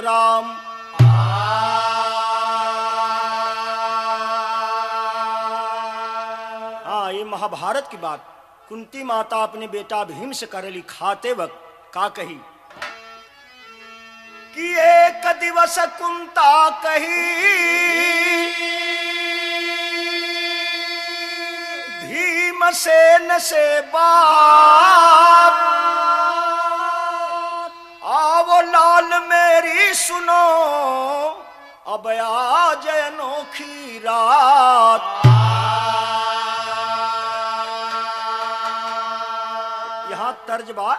राम। हाँ, ये महाभारत की बात। कुंती माता अपने बेटा भीम से करेली खाते वक्त का कही कि एक दिवस कुंता कही भीमसेन से बात, आओ लाल मेरी सुनो अब आज अनोखी रात। यहाँ तर्ज बा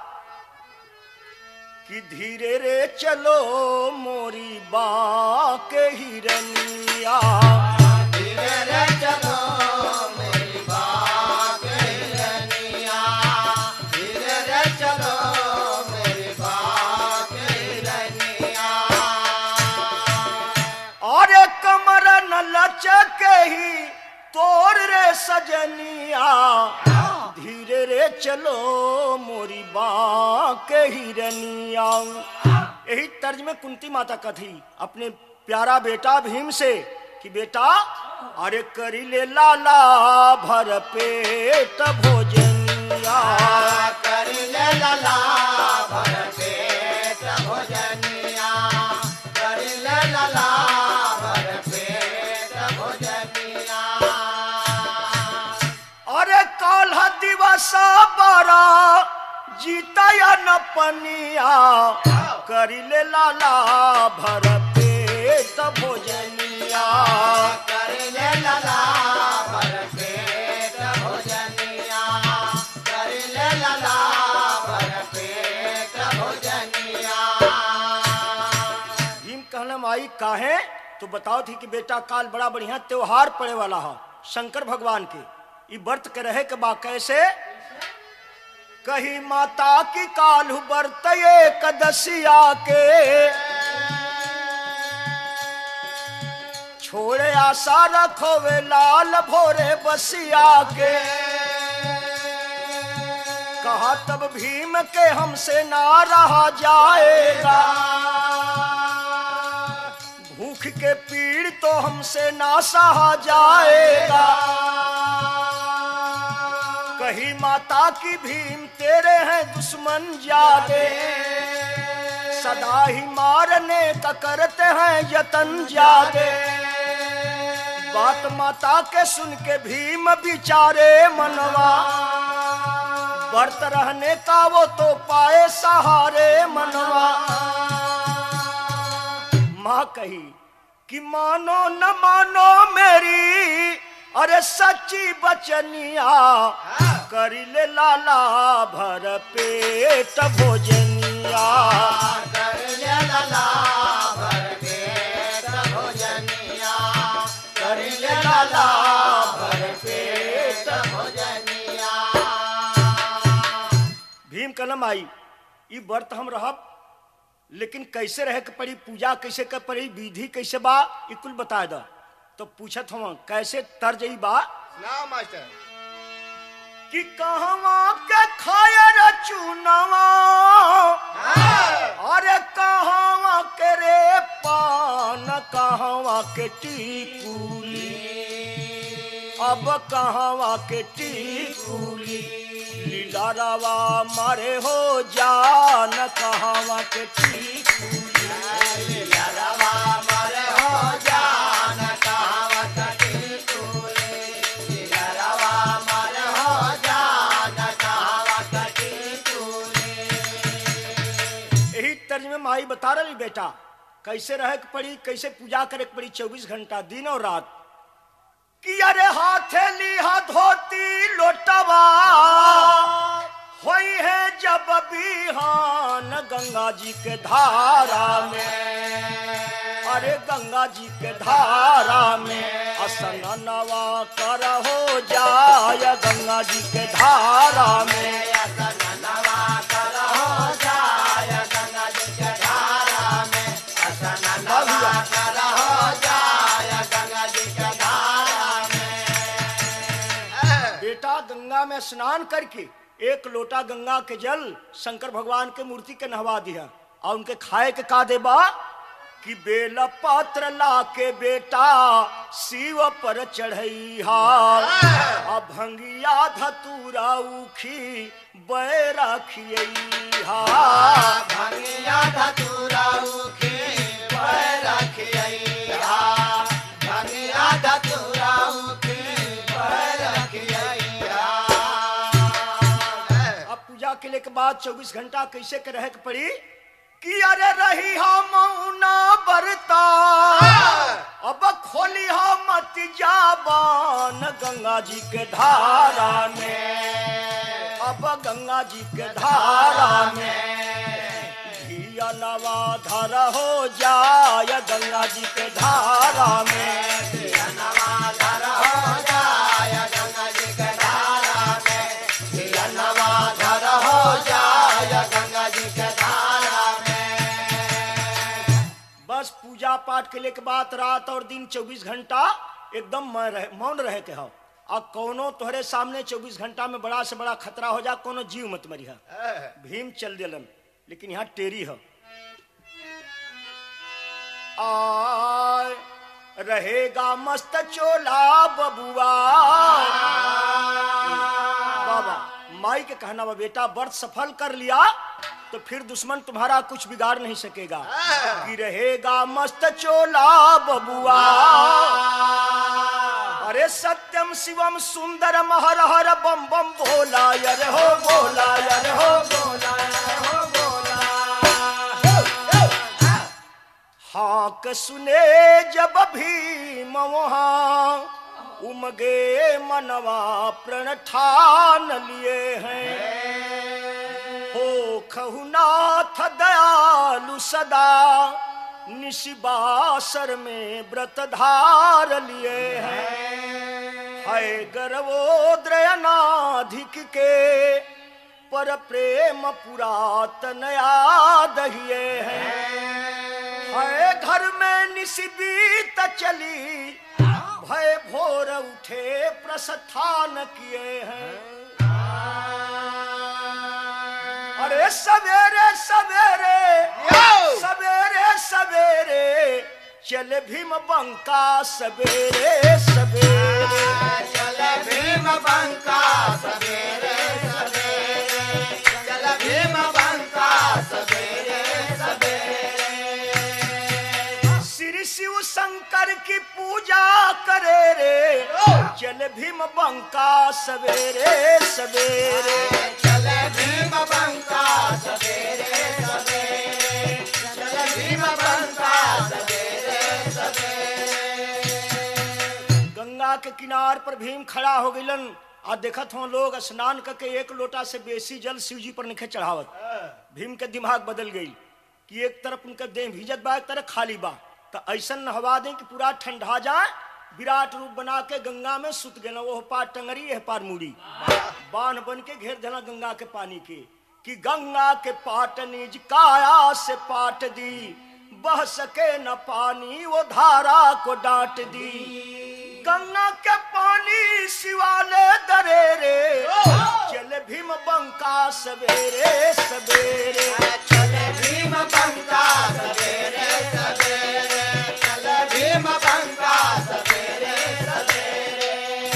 कि धीरे रे चलो मोरी बाके हिरनिया, धीरे रे चलो मेरी बाके हिरनिया, धीरे रे चलो मेरी बाके हिरनिया। और कमर न लचके ही तोर रे सजनिया, धीरे रे चलो मोरी बाके हिरनिया। यही तर्ज में कुंती माता कथी अपने प्यारा बेटा भीम से कि बेटा अरे करी ले लाला भर पेट भोजनिया, करी ले लाला भर पेट भोजनिया, करी ले लाला भर पेट भोजनिया। अरे काल्ह दिवस बारा जीता या न पनिया, करी ले लाला भर पेट भोजनिया, करी ले लाला भर पेट भोजनिया, करी ले लाला भर पेट भोजनिया। भीम कहना माई काहे तो बताओ थी कि बेटा काल बड़ा बढ़िया त्योहार पड़े वाला है शंकर भगवान के, ई व्रत के रहे के बा कैसे कही माता की कालू व्रत एकदसिया के, छोड़े आशा रखो वे लाल भोरे बसिया के। कहा तब भीम के हमसे ना रहा जाएगा, भूख के पीड़ तो हमसे ना सहा जाएगा। कही माता की भीम तेरे हैं दुश्मन ज्यादे, सदा ही मारने का करते हैं यतन ज्यादे। बात माता के सुन के भीम बिचारे मनवा, व्रत रहने का वो तो पाए सहारे मनवा। माँ कही कि मानो न मानो मेरी अरे सच्ची बचनिया, करी ले लाला भर पेट भोजनिया, करी ले लाला भर पेट भोजनिया, करी ले लाला भर पेट भोजनिया। भीम कलम आई ई व्रत हम रहब, लेकिन कैसे रहे के पड़ी, पूजा कैसे कर पड़ी, विधि कैसे बा, ई कुल बता द। तो पूछत हम कैसे तर्ज ई बा ना मास्टर कि कहवा के खायर चुनवा, अरे कहवा के रे पान, कहवा के टीकुली, अब कहवा के टीकुली, लीला रवा मारे हो जान, कहवा के टीकुली, लीला रवा मारे हो जान, कहवा के टीकुली, लीला रवा मारे हो जान, कहवा के टीकुली। यही तर्ज में माई बता रही बेटा कैसे रहे के पड़ी, कैसे पूजा करे के पड़ी 24 घंटा दिन और रात। कि अरे हाथे लिहा धोती लोटवा, होई है जब बिहान गंगा जी के धारा में, अरे गंगा जी के धारा में स्नानवा कर हो जाय, गंगा जी के धारा में स्नानवा कर हो जाय, गंगा जी के धारा में स्नानवा कर हो जाय, गंगा जी के धारा में। बेटा गंगा में स्नान करके एक लोटा गंगा के जल शंकर भगवान के मूर्ति के नहवा दिया और उनके खाए के का देबा कि बेल पात्र लाके बेटा शिव पर चढ़ैहा आ भंगिया धतूरा उखी बैरा खियैहा भंगिया धतूरा उखी बैरा खियैहा भंगिया धतूरा उखी बैरा खियैहा। अब पूजा के लिए के बाद 24 घंटा कैसे के रहे के पड़ी कि अरे रही मौना बरता अब खोली मत जाबान गंगा जी के धारा में अब गंगा जी के धारा में घिया नवा धर हो जाय गंगा जी के धारा में घिया नवा धर हो जाय गंगा जी के धारा में घिया नवा धर हो जाय गंगा जी के धारा में। बस पूजा पाठ के लिए के बाद रात और दिन 24 घंटा एकदम मौन रहे के हो और कोनो तोहरे सामने 24 घंटा में बड़ा से बड़ा खतरा हो जा कोनो जीव मत मरिहा। भीम चल दिलन लेकिन यहाँ टेरी हो आय रहेगा मस्त चोला बबुआ बाबा माई के कहना बा बेटा व्रत सफल कर लिया तो फिर दुश्मन तुम्हारा कुछ बिगाड़ नहीं सकेगा कि रहेगा मस्त चोला बबुआ अरे सत्यम शिवम सुंदर महर हर बम बम भोला यर हो भोला यर हो भोला यर हो भोला। हाँक सुने जब भीम वहाँ उमगे मनवा प्रण ठान लिए हैं हो खहुनाथ दयालु सदा निशिबासर में व्रत धार लिए हैं है गर्वोद्रयनाधिक के पर प्रेम पुरातन याद हिए हैं है घर में निशिबीत चली भय भोर उठे प्रस्थान किए हैं अरे सवेरे सवेरे सवेरे सवेरे चल भीम बंका सवेरे सवेरे चल भीम बंका सवेरे सवेरे चल भीम बंका सवेरे सवेरे श्री शिव शंकर की पूजा करे रे चल भीम बंका सवेरे सवेरे चल भीम बंका सवेरे सवेरे चल भीम बंका सवेरे सवेरे। गंगा के किनार पर भीम खड़ा हो गइलन आ देखत हो लोग स्नान करके एक लोटा से बेसी जल शिव जी पर निखे चढ़ावत। भीम के दिमाग बदल गई कि एक तरफ उनका देह भीजत बा एक तरफ खाली बा तो ऐसा नहवा दें कि पूरा ठंडा जाए विराट रूप बना के गंगा में सुत गए वो पार टंगरी यह पार मुड़ी बांध बन के घेर देना गंगा के पानी के कि गंगा के पाट निज काया से पाट दी बह सके न पानी वो धारा को डांट दी गंगा के पानी शिवाले दरे रे चल भीम बंका सवेरे सवेरे चल भीम बंका सवेरे सवेरे चल भीम बंका सवेरे सवेरे।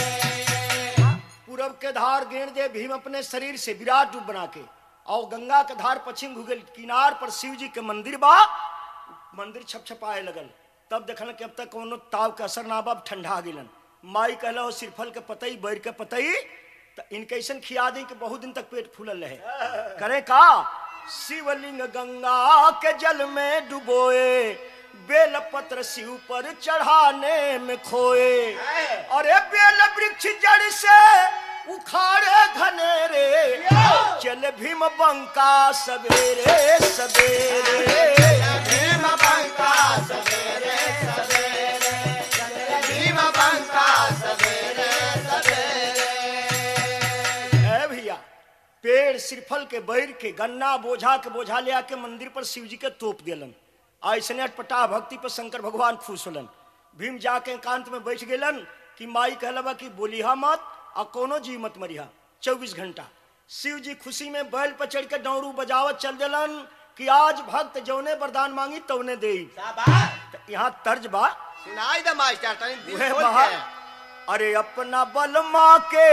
पूरब के धार गेर दे भीम अपने शरीर से विराट रूप बना के और गंगा के धार पश्चिम भूगल किनार पर शिव जी के मंदिर बा मंदिर छपछपाए लगल तब देखल कि अब तक कोनो ताव के असर ना बा ठंडा गिलन माई कहला हो सिरफल के पतई बैर के पतई तो इनके ऐसा खिया दी कि बहुत दिन तक पेट फूलल रहे करे का शिवलिंग गंगा के जल में डुबोए बेलपत्र शिव पर चढ़ाने में खोए अरे बेल वृक्ष जड़ से उखाड़े घनेरे चल भीम बंका सवेरे सवेरे भीम बंका सवेरे सवेरे चल भीम बंका सवेरे सवेरे। है भैया पेड़ सिरफल के बैर के गन्ना बोझा के बोझा ले आके मंदिर पर शिव जी के तोप दिलन ऐसने अटपटा भक्ति पर शंकर भगवान खुश होलन। भीम जाके एकांत में बैठ गेलन कि माई कहलबा कि बोलिहा मत आ कोनो जी मत मरिहा 24 घंटा। शिव जी खुशी में बैल पर चढ़ के डौरू बजावत चल दिलन कि आज भक्त जौने वरदान मांगी तौने दे। शाबाश यहाँ तर्ज बा सुनाई दे मास्टर तनी दिल वह खोल बहा, के। अरे अपना बलमा के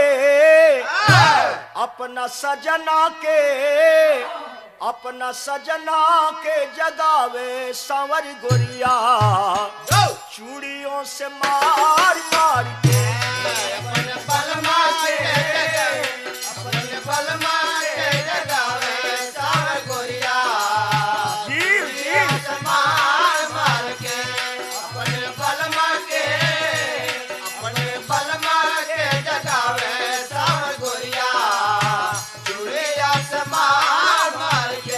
अपना सजना के अपना सजना के जगावे सांवर गोरिया चूड़ियों से मार मार के अपने बलमा के अपने बलमा के जगावे सांवर गोरिया जीव जीव से मार मार के अपने बलमा के जगावे सांवर गोरिया चूड़िया से मार मार के।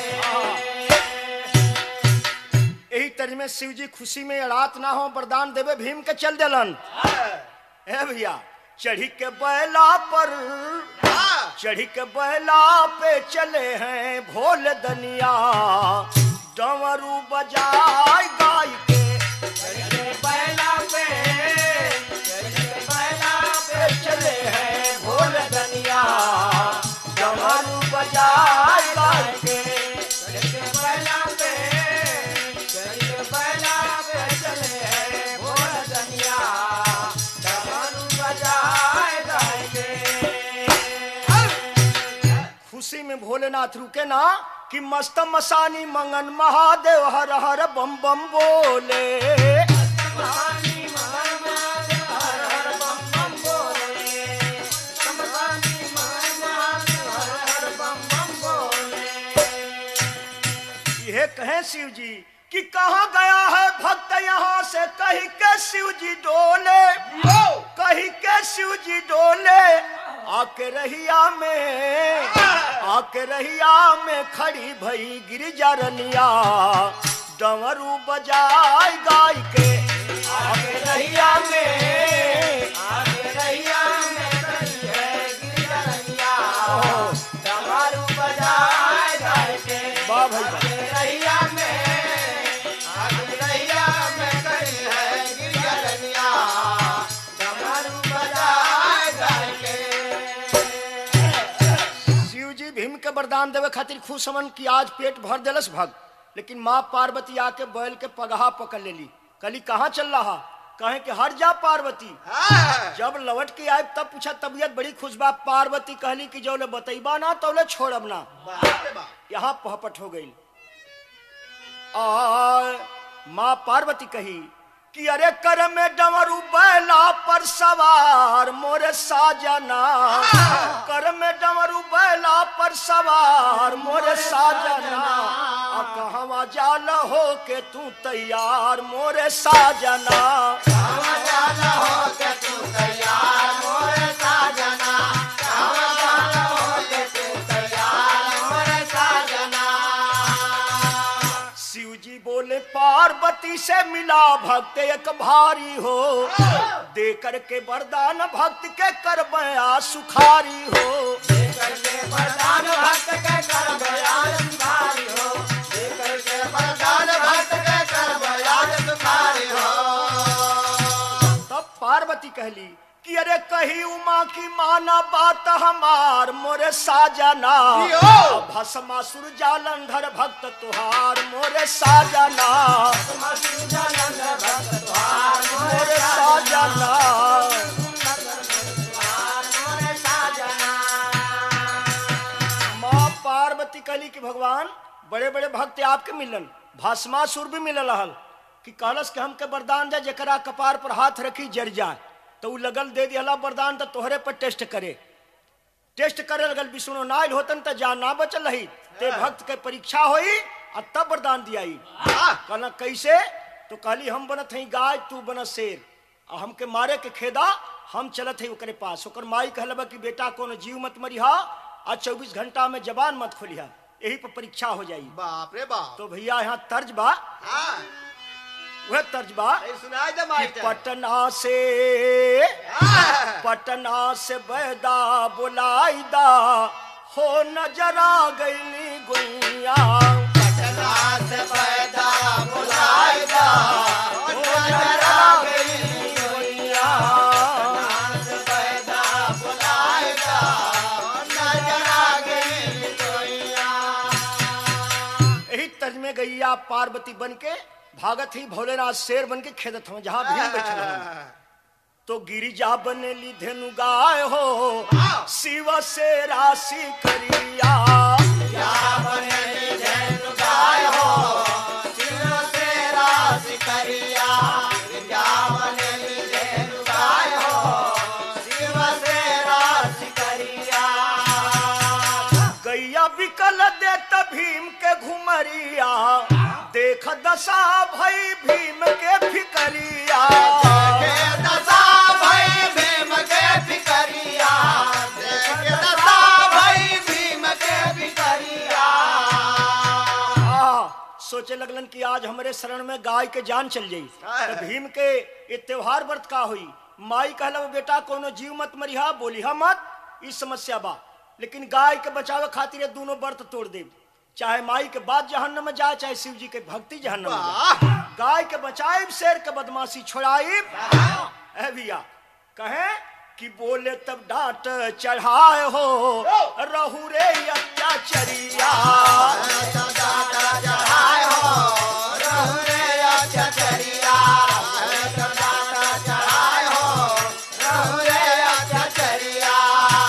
यही तरह में शिव जी खुशी में अड़ात ना हो वरदान देवे भीम के चल दिलन। ए भैया चढ़ी के बैला पर चढ़ी के बैला पे चले हैं भोले दनिया डमरू बजाय गाय के बैला पे चले हैं भोले दनिया डमरू बजाय गाय के बैला पे चले हैं भोले दनिया डमरू बजाए गाएंगे। खुशी में भोलेनाथ रुके ना कि मस्त मसानी मंगन महादेव हर हर बम बम बोले मसानी मगन महादेव हर हर बम बम बोले मसानी मगन महादेव हर हर बम बम बोले। यह कहे शिव जी कि कहाँ गया है भक्त यहाँ से कहीं के शिव जी डोले कहीं के शिव जी डोले आके रहिया में खड़ी भई गिरिजा रनिया डमरू बजाय गाय के आके रहिया में खड़ी है गिरिजा रनिया डमरू बजाए गाएंगे। वाह भाई वाह। रैया में खड़ी है गिरिजा रनिया डमरू बजाए गाएंगे। शिव जी भीम के वरदान देवे खातिर खुश हमन की आज पेट भर देलस भक्त। लेकिन माँ पार्वती आके बैल के पगहा पकड़ लेली कली कहाँ चल रहा कहे कि हर जा पार्वती। जब लौट के आए तब पूछा तबीयत बड़ी खुश बा पार्वती कहली कि जो ले बतैबा ना तो ले छोड़ब ना। यहाँ पहपट हो गई और माँ पार्वती कही कि अरे कर में डमरू बैला पर सवार मोरे साजना कर में डमरू बैला पर सवार मोरे साजना आ कहवा जाल हो के तू तैयार मोरे साजना कहवा जाना हो के तू तैयार मोरे साजना कहवा जाना हो के तू तैयार मोरे साजना। शिव जी बोले पार्वती से मिला भक्त एक भारी हो दे करके वरदान भक्त के कर बया सुखारी हो करके वरदान भक्त के कर बयान सुखारी हो करके वरदान भक्त के कर बयान सुखारी हो। तब पार्वती कहली कि अरे कही उमा की माना बात हमार मोरे साजना भस्मासुर जालंधर भक्त तुहार मोरे साजना मोरे साजना। माँ पार्वती कहली कि भगवान बड़े बड़े भक्त आपके मिलन भस्मासुर भी मिलल हल कि कहलस के हमके वरदान दे जकरा कपार पर हाथ रखी जर जाए तो उ लगल दे दिया वरदान तो तोहरे पर टेस्ट करे लगल विष्णु नाइल होतन तो जान ना बचल रही ते भक्त के परीक्षा होई और तब वरदान दियाई। कहला कैसे तो कहली हम बनत हई गाय तू बन शेर और हमके मारे के खेदा हम चलत हई ओकरे पास ओकर माई कहलबा कि बेटा कोनो जीव मत मरिहा और 24 घंटा में जबान मत खोलिहा यही पर परीक्षा हो जाई। बाप रे बाप। तो भैया यहाँ तर्ज बा वह तर्ज बा सुनाई दे कि मास्टर। पटना से बैदा बुलाईदा हो नजरा गईली गुइया पटना से पैदा बुलाईदा हो नजरा गईली गुइया पटना से पैदा बुलाईदा हो नजरा गईली गुइया। यही पार्वती बन के भागत ही भोलेनाथ शेर बन के खेदत हूँ जहाँ भीम बैठल हूँ। तो गिरिजा बनेली धेनु गाय हो शिव से राशि करिया क्या बनेली धेनु गाय हो शिव से राशि करिया क्या बनेली धेनु गाय हो शिव से राशि करिया गैया बिकल देत भीम के घुमरिया देख दशा भई भीम के फिकरिया के दशा भई भीम के फिकरिया के दशा भई भीम के फिकरिया सोचे लगलन कि आज हमारे शरण में गाय के जान चल जाई। तो भीम के ये त्योहार व्रत का हुई माई कहला बेटा कोनो जीव मत मरिहा बोलिहा मत इस समस्या बा लेकिन गाय के बचावे खातिर ये दोनों व्रत तोड़ दे चाहे माई के बाद जहन्नम में जाए चाहे शिव जी के भक्ति जहन्नम में जाए। गाय के बचाइब शेर के बदमाशी छोड़ाइब है भैया कहे कि बोले तब डांट चढ़ाए हो रहू रे अत्याचरिया चढ़ाए हो रहु रे अत्याचरिया चढ़ाए हो रहु रे अत्याचरिया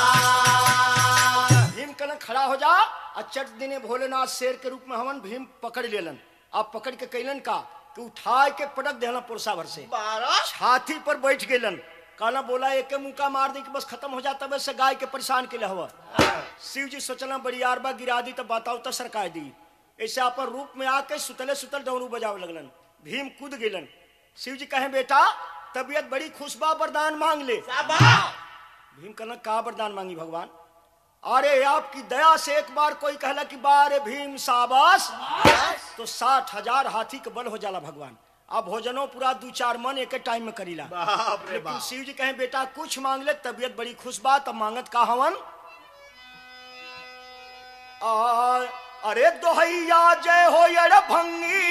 भीम कन खड़ा हो जा चट दिने भोलेनाथ शेर के रूप में हमन भीम पकड़ लेलन। अब पकड़ के कैलन का कि उठाए के पटक देना पुरसा भर से छाती पर बैठ गेलन कहना बोला एक मुका मार दी कि बस खत्म हो जाता वैसे गाय के परेशान के लिए हुआ। शिव जी सोचना बड़ी आरबा गिरा दी तो बताओ तो सरकाय दी ऐसे अपन रूप में आके सुतले सुतल डमरू बजावे लगलन। भीम कूद गेलन। शिव जी कहे बेटा तबीयत बड़ी खुशबा वरदान मांग ले। भीम कहना का वरदान मांगी भगवान? अरे आपकी दया से एक बार कोई कहला कि बारे भीम शाबाश तो 60,000 हाथी के बल हो जाला भगवान। अब भोजनो पूरा 2-4 मन एक टाइम में करीला। लेकिन शिव जी कहे बेटा कुछ मांग ले तबीयत बड़ी खुश बात अब मांगत का हवन। अरे दोहैया जय हो यड़ भंगी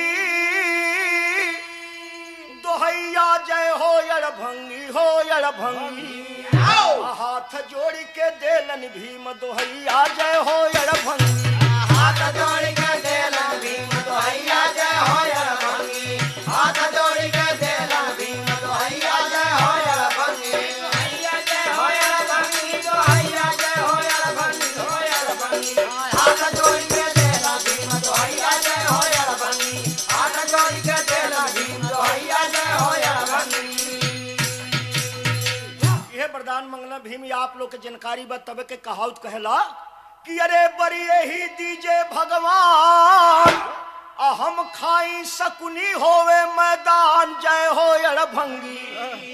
दोहैया जय हो यड़ भंगी हो यड़ भंगी हाथ जोड़ के देलन भीम दोहैया जय हो यड़ भंगी हाथ जोड़ के देलन भीम दोहैया जय हो यड़ भंगी हाथ जोड़ के देलन भीम दोहैया जय हो यड़ भंगी दोहैया जय हो यड़ भंगी दोहैया जय हो यड़ भंगी हो यड़ भंगी हाथ जोड़ के देलन भीम दोहैया जय हो यड़ भंगी हाथ जोड़ के देलन भीम दोहैया जय हो यड़ भंगी। वरदान मंगला भीम आप लोग के जानकारी बा तब के कहावत कहला कि अरे बरिए ही दीजे भगवान हम खाई सकुनी होवे मैदान जय हो यड़ भंगी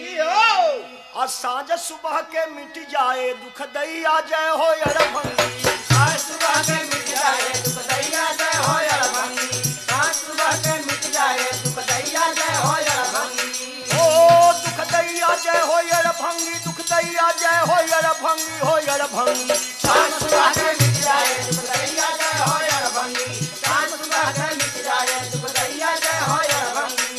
साँझ सुबह के मिट जाए दुख दैया जय हो यड़ भंगी साँझ सुबह के मिट जाए दुख दैया जय हो यड़ भंगी साँझ सुबह के मिट जाए दुख दैया जय हो यड़ भंगी ओ दुख दैया जय हो यड़ भंगी दुख दैया जय हो यड़ भंगी हो यड़ भंगी साँझ सुबह के मिट जाए दुख दैया जय हो यड़ भंगी साँझ सुबह के मिट जाए दुख दैया जय हो यड़ भंगी।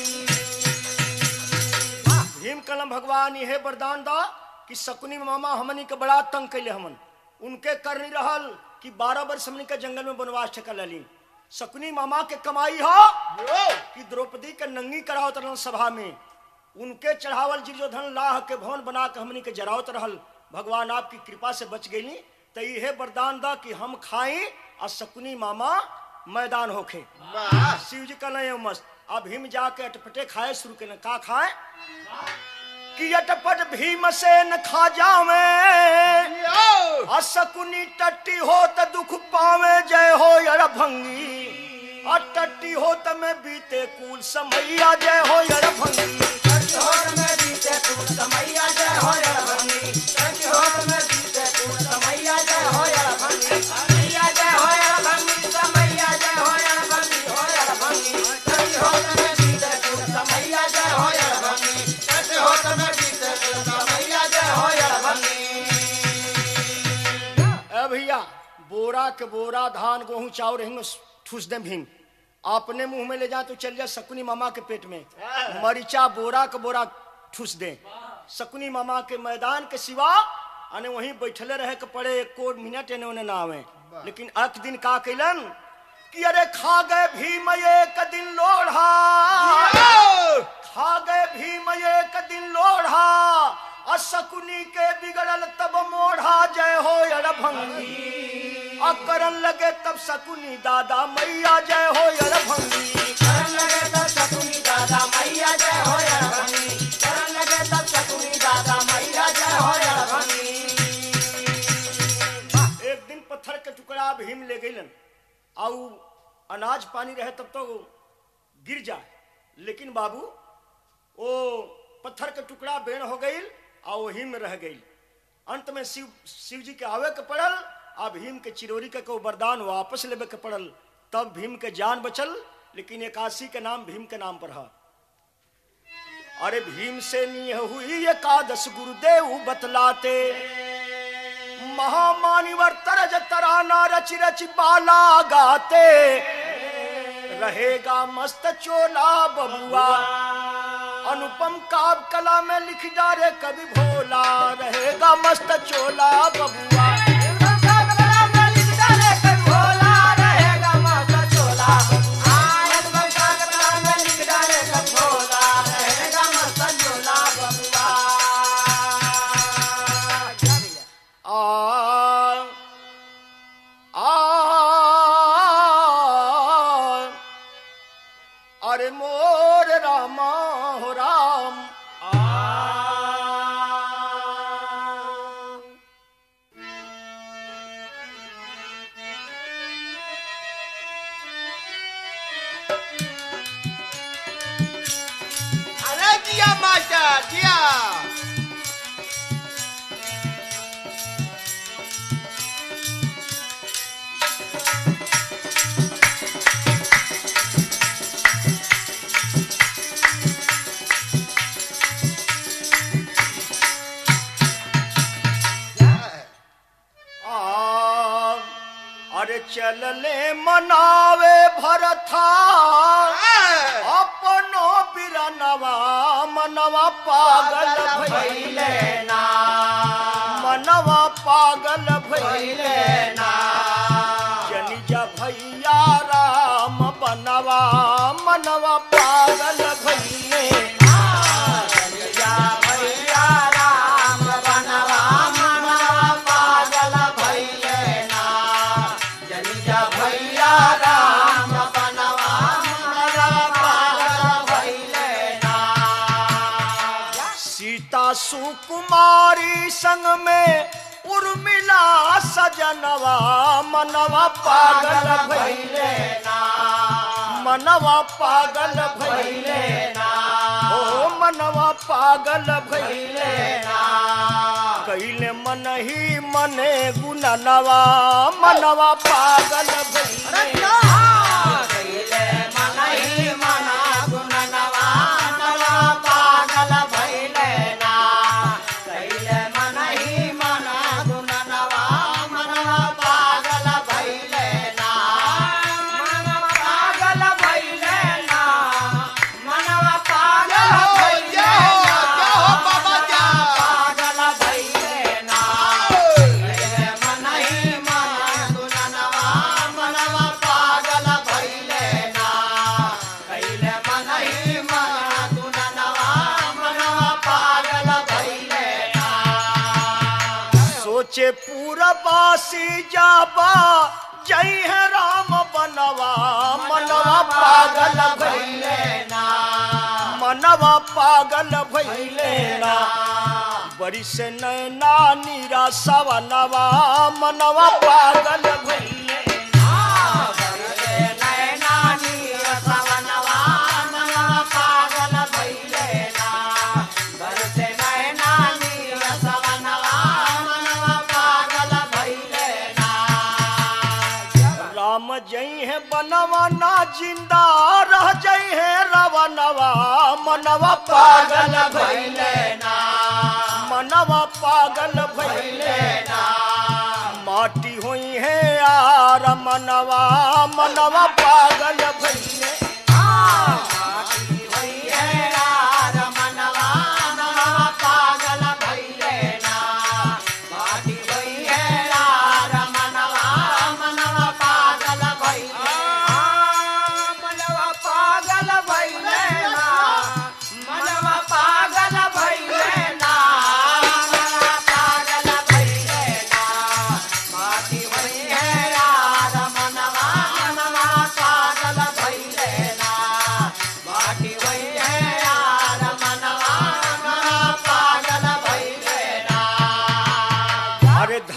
भीम कलम भगवान यह वरदान दा कि शकुनी मामा हमनी के बड़ा तंग कैले हमन उनके कर नहीं रहल कि 12 वर्ष हमनी के जंगल में वनवास ठेका लली। शकुनी मामा के कमाई हो कि द्रौपदी के नंगी करावत रहल सभा में उनके चढ़ावल दुर्योधन लाह के भवन बना के हमनी के जरावत रहल। भगवान आपकी कृपा से बच गई तो यह वरदान दा कि हम खाई और शकुनी मामा मैदान होखे। शिव जी का नहीं मस्त अब भीम जाके अटपटे खाए शुरू के का खाए कि अटपट भीम से न खा जावे शकुनी टट्टी हो तो दुख पावे जय हो यड़ भंगी और टट्टी हो तो मैं बीते कूल समैया जय हो यड़ भंगी टट्टी हो तो मैं बीते कूल समैया जय हो यड़ भंगी टट्टी हो तो मैं बीते कूल समैया जय हो यड़ भंगी समैया जय हो यड़ भंगी समैया जय हो यड़ भंगी हो यड़ भंगी टट्टी हो तो मैं बीते कूल समैया जय हो यड़ भंगी टट्टी हो तो मैं बीते कूल समैया जय हो यड़ भंगी। भैया बोरा के बोरा धान गेहूं चावल रहेंगे ठूस दे भीम अपने मुंह में ले जा तो चल जा शकुनी मामा के पेट में मरीचा बोरा के बोरा ठूस दे। शकुनी मामा के मैदान के सिवा अने वहीं बैठले रहे के पड़े 1 मिनट एने ओने ना आवे। लेकिन एक दिन का कैलन कि अरे खा गए भीम एक दिन लोढ़ा, खा गए भीम एक दिन लोढ़ा, असकुनी के बिगड़ल तब मोढ़ा, जय हो अड़भंगी। करन लगे तब सकुनी दादा मैया जय हो अड़भंगी, करन लगे तब सकुनी दादा मैया जय हो अड़भंगी, करन लगे तब सकुनी दादा मैया जय हो अड़भंगी। एक दिन पत्थर के टुकड़ा भीम ले गईलन, आउ अनाज पानी रहे तब तो गिर जाए, लेकिन बाबू वो पत्थर के टुकड़ा बेण हो गई और वही में रह गई। अंत में शिव जी के आवे के पड़ल, आ भीम के चिरोरी के को वरदान वापस लेवे के पड़ल, तब भीम के जान बचल, लेकिन एकादशी के नाम भीम के नाम पर है। अरे भीम से नी हुई एकादश गुरुदेव बतलाते, महामानिवर तरज तराना रच रच बाला गाते, रहेगा मस्त चोला बबुआ, अनुपम काव्य कला में लिख डारे कवि भोला, रहेगा मस्त चोला बबुआ, अनुपम काव्य कला में लिख डारे कवि भोला, रहेगा मस्त चोला बबुआ, अनुपम काव्य कला में लिख डारे कवि भोला, रहेगा मस्त चोला बबुआ। अरे मोर रामा हो राम, अरे जिया मास्टर जिया। अरे चल ले मनावे भरथा, अपनो बिरनवा मनवा पागल भइले ना, मनवा पागल भइले ना, जनिजा भैया राम बनवा मनवा पागल भइले ना, जनिजा भैया राम बनवा मनवा पागल भइले ना, जनिजा भैया राम बनवा मनवा पागल भइले ना। सीता सुकुमारी संग में उर्मिला सजनवा मनवा पागल भइले ना, मनवा पागल भइले ना, ओ मनवा पागल भइले ना, कैले मन ही मने गुननवा मनवा पागल भइले कैले मन ही मना गुननवा मनवा पागल भइले ना, कैले मन ही मना गुननवा मनवा पागल भइले ना, मनवा पागल भइले ना, मनवा पागल भइले ना, पागल भइले ना, कैले मन ही मना गुननवा मनवा पागल भइले ना, कैले मन ही मना गुननवा मनवा पागल भइले ना। सोचे पूरबासी जाबा जय है राम बनवा मनवा पागल भइले ना, मनवा पागल भइले ना, बड़ी से नैना नीरा सवनवा मनवा पागल भइले नैना नीर सवनवा मनवा पागल भइले ना, बरसे नैना नीर सवनवा मनवा पागल भइले ना। राम जय है बनवा ना जिंदा रह जय है रावणवा मनवा पागल भइले ना, मनवा पागल भइले ना, माटी हुई है यार मनवा मनवा पागल भइले माटी होई है यार मनवा मनवा पागल भइले ना, माटी होई है यार मनवा मनवा पागल भइले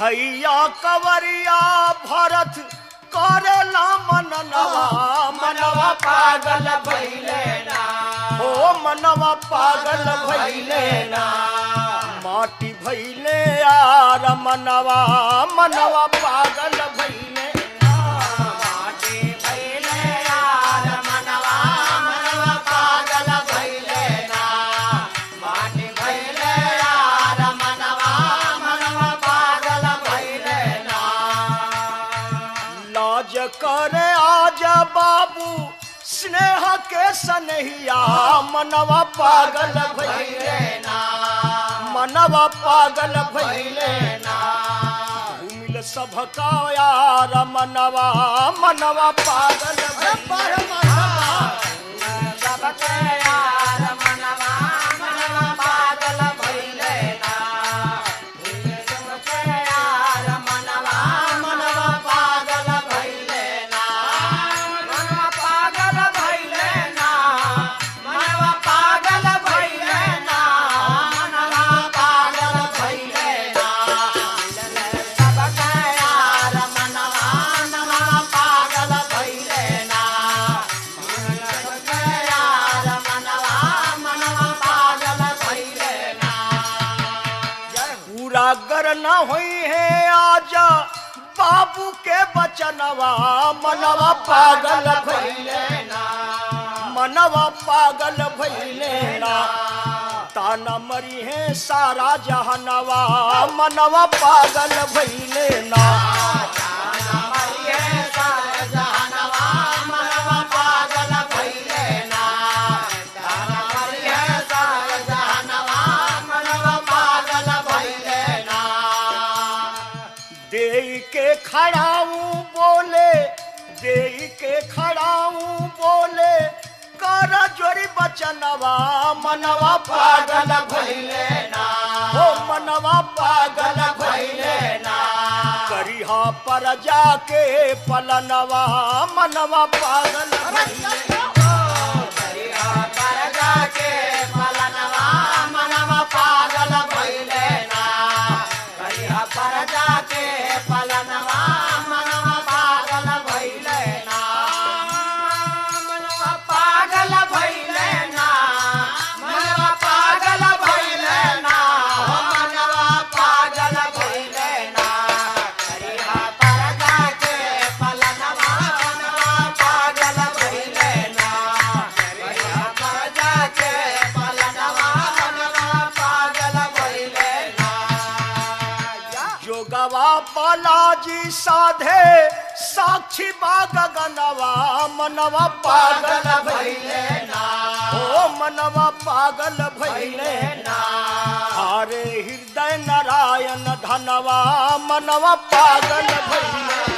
भैया कवरिया भरत करेला मनवा मनवा पागल भइले ना ओ मनवा पागल भइले ना माटी भइले यार मनवा मनवा पागल भइले माटी भइले यार मनवा मनवा पागल भइले ना माटी भइले यार मनवा मनवा पागल भइले ना लाज करे आज बाबू स्नेह के सनहिया मनवा पागल भइले ना मनवा पागल भइले ना घूमिल सबका यार मनवा मनवा पागल सबके यार मनवा मनवा पागल भइले ना सबके यार मनवा मनवा पागल भइले ना मनवा पागल भइले ना मनवा पागल भइले ना मनवा पागल भइले ना सबके यार मनवा मनवा पागल भइले ना सबके यार मनवा मनवा पागल भइले ना पूरा गर न हुई है आजा बाबू के बचनवा मनवा पागल भइले ना मनवा पागल भइले ना ताना मरी है सारा जहानवा मनवा पागल भइले ना मरिये सारे जहानवा मनवा पागल भइले ना मरिये सारे जहानवा मनवा पागल भइले ना देई के खड़ाऊं बोले देई के खड़ाऊं बोले कर जोरी बचनवा मनवा पागल भइले ना ओ मनवा पागल भइले ना करिहा पर जाके पलनवा मनवा पागल भइले करिया पर जाके पलनवा मनवा पागल भइले ना करिया पर जाके पलनवा मनवा पागल भइले ना मनवा पागल भइले ना मनवा पागल भइले ना मनवा पागल भइले ना करिया पर जाके पलनवा मनवा पागल भइले ना करिया पर जाके पलनवा मनवा पागल भइले ना जोगवा बालाजी साधे साक्षी बाग गनवा मनवा पागल भइले ना ओ मनवा पागल भइले ना हरे हृदय नारायण धनवा मनवा पागल भइले